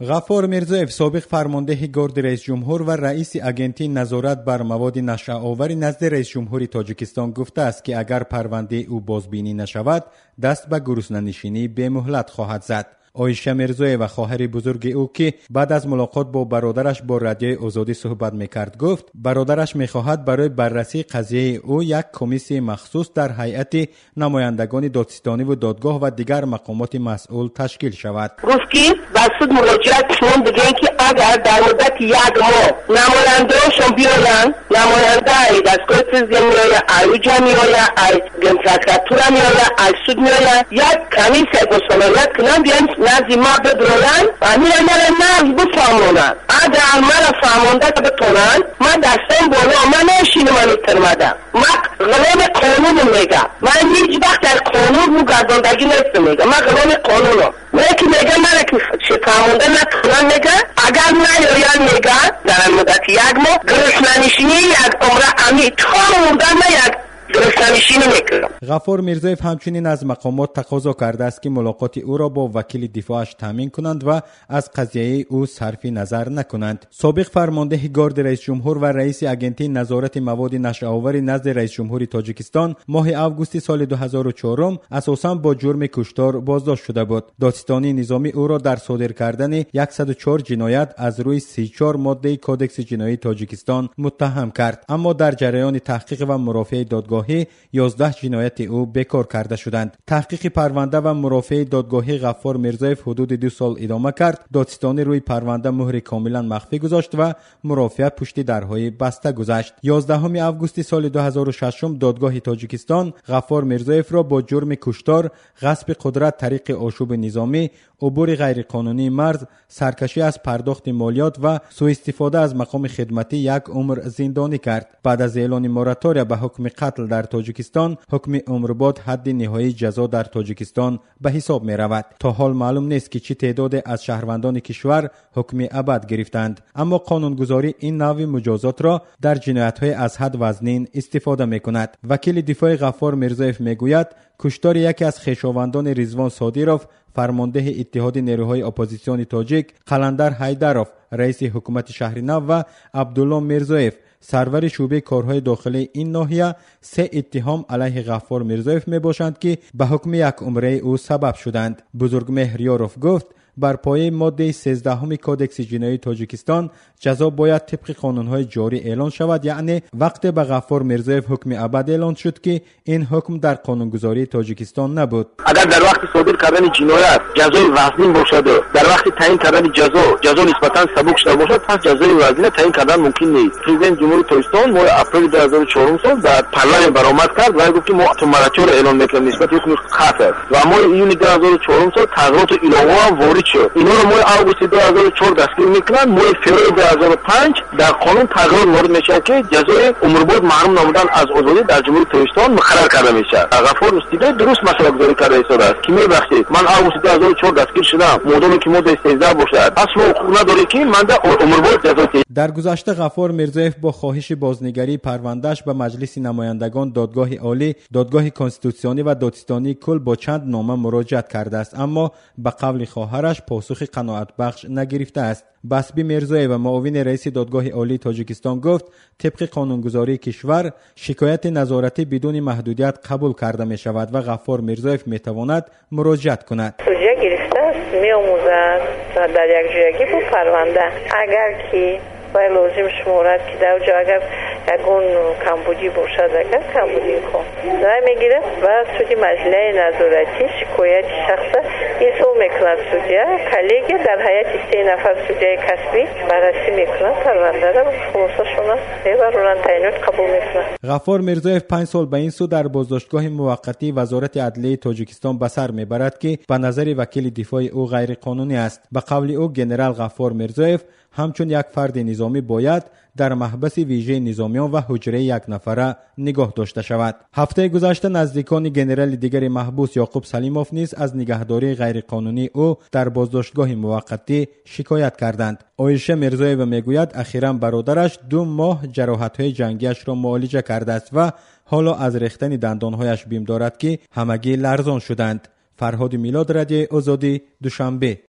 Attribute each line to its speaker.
Speaker 1: غفار میرزویف سابق فرمانده گارد رئیس جمهور و رئیس اجنسی نظارت بر مواد نشه‌آور نزد رئیس جمهوری تاجیکستان گفته است که اگر پرونده او بازبینی نشود دست به گرسنه‌نشینی به مهلت خواهد زد. عایشه میرزویف و خواهر بزرگ او که بعد از ملاقات با برادرش با رادیو آزادی صحبت میکرد گفت برادرش میخواهد برای بررسی قضیه او یک کمیسیون مخصوص در هیئت نمایندگان دادستانی و دادگاه و دیگر مقامات مسئول تشکیل شود.
Speaker 2: گفت که بسود مراجعت شما بگین که اگر در مدت یک ماه نماینده‌شون بیاین، نماینده دستگاه تنظیم میآید، ایوجا میآید، گمسکتورا میآید، سود میآید، یک کمیسیون گسترده کنن بیان نزدی ما بدرولن و میرن نزد بفهمونن. اگر من فهمونده بتونن من دستم بالا من نشینم من اترمدم. من قانون قانون میگم. من هیچ وقت در قانون رو گرداندگی نیستم میگم. من قانون قانونم. من که میگم من که فهمونده نتونن میگم. اگر نیاین میگم در مدت یک ماه گرسنه‌نشینی یک عمر امی تمام موندن یک
Speaker 1: غفار میرزویف همچنین از مقامات تقاضا کرده است که ملاقات او را با وکیل دفاعش تامین کنند و از قضیه او صرف نظر نکنند. سابق فرمانده گارد رئیس جمهور و رئیس اجنسی نظارت مواد نشه‌آور نزد رئیس جمهوری تاجیکستان ماه اوگوست سال 2004 اساساً با جرم کشتار بازداشت شده بود. دادستانی نظامی او را در صادر کردن 104 جنایت از روی 34 ماده کودکس جنایی تاجیکستان متهم کرد، اما در جریان تحقیق و مرافعه دادگاه 11 جنایت او بکار کرده شدند. تحقیق پرونده و مرافعه دادگاهی غفار میرزویف حدود 2 سال ادامه کرد. دادستانی روی پرونده مهر کاملا مخفی گذاشت و مرافعه پشت درهای بسته گذاشت. 11 اوگوست سال 2006 دادگاه تاجیکستان غفار میرزویف را با جرم کشتار، غصب قدرت طریق آشوب نظامی، عبور غیرقانونی مرز، سرکشی از پرداخت مالیات و سوء استفاده از مقام خدمتی 1 عمر زندانی کرد. بعد از اعلان موراتوریا به حکم قتل در تاجیکستان، حکم عمرباد حد نهایی جزا در تاجیکستان به حساب می رود. تا حال معلوم نیست که چه تعداد از شهروندان کشور حکم ابد گرفتند، اما قانونگذاری این نوع مجازات را در جنایت‌های از حد وزنین استفاده می کند. وکیل دفاع غفار میرزویف می گوید کشتار یکی از خویشاوندان رضوان صادیروف فرمانده اتحاد نیروهای اپوزیسیون تاجیک، قلندر حیدروف رئیس حکومت شهر نو و عبدالله میرزویف سرور شعبه کارهای داخلی این ناحیه 3 اتهام علیه غفار میرزویف می باشند که به حکم 1 عمره او سبب شدند. بزرگمهر یاروف گفت بر پایه ماده 13 کودکس جنایی تاجیکستان جزا باید طبق قانونهای جاری اعلان شود، یعنی وقت به غفار میرزویف حکم ابد اعلان شد که این حکم در قانونگذاری تاجیکستان نبود.
Speaker 2: اگر در وقت صادر کردن جنایت جزای وزنی باشد، در وقت تعیین کردن جزا نسبتا سبک شده باشد، پس جزای وزنی تعیین کردن ممکن نیست. پرزیدنت جمهوری تاجیکستان ماه اپریل 2004 سال در پارلمان برآمد کرد و گفت که ما موراتوریا را اعلان میکنیم نسبت به حکم قتل و ماه یونیو 2004 سال تغییرات الهه وارد شد. اینا رو ماه اوگوست 2004 دستگیر میکنن. ماه فوریه 2005 در قانون تغییر وارد میشه که جزای عمرباد محروم نمودن از آزادی در جمهوری تاجیکستان مقرر کرده میشه. غفار استیده درست مسئله گذاری کرده است که میبخشید من اوگوست 2004 دستگیر شدم، مادامی که ماده 13 باشد اصلا حقوق نداره که من در عمرباد جزا.
Speaker 1: در گذشته غفار میرزویف با خواهش بازنگری پروندهش به مجلس نمایندگان، دادگاه عالی، دادگاه کنستیتوسیونی و دادستانی کل با چند نامه مراجعت کرده است، اما به قول خواهرش پاسخ قناعت بخش نگرفته است. بسبی میرزویف و معاون رئیس دادگاه عالی تاجیکستان گفت طبق قانونگذاری کشور شکایت نظارتی بدون محدودیت قبول کرده می شود و غفار میرزویف می تواند مراجعت کند.
Speaker 3: سوجه گرفته است، می آموزد در یک جایگی با پرونده اگر که باید لازم شمارد که در اونجا اگر یکون کمبودی باشد، اگر کمبودی کن رای میگیره و سودی مجله نظارتی شکایت شخص ایسو میکند. سودیه کلیگی در حیات 3 نفر سودیه کسبی بررسی میکنند، پرونده را خلاصشون میبرونند، تعیینات قبول میکنند.
Speaker 1: غفار میرزویف 5 سال به این سو در بازداشتگاه موقتی وزارت عدلیه تاجیکستان به سر میبرد که به نظر وکیل دفاع او غیر قانونی است. به قول او جنرال غفار میرزویف همچون یک فرد نظامی باید در محبس ویژه نظامیان و حجره 1 نفره نگاه داشته شود. هفته گذشته نزدیکان جنرال دیگر محبوس یعقوب سلیموف نیز از نگهداری غیرقانونی او در بازداشتگاه موقتی شکایت کردند. عایشه میرزویف میگوید اخیراً برادرش 2 ماه جراحت‌های جنگیش را معالجه کرده است و حالا از ریختن دندانهایش بیم دارد که همگی لرزان شدند. فرهاد میلاد، رادیو آزادی، دوشنبه.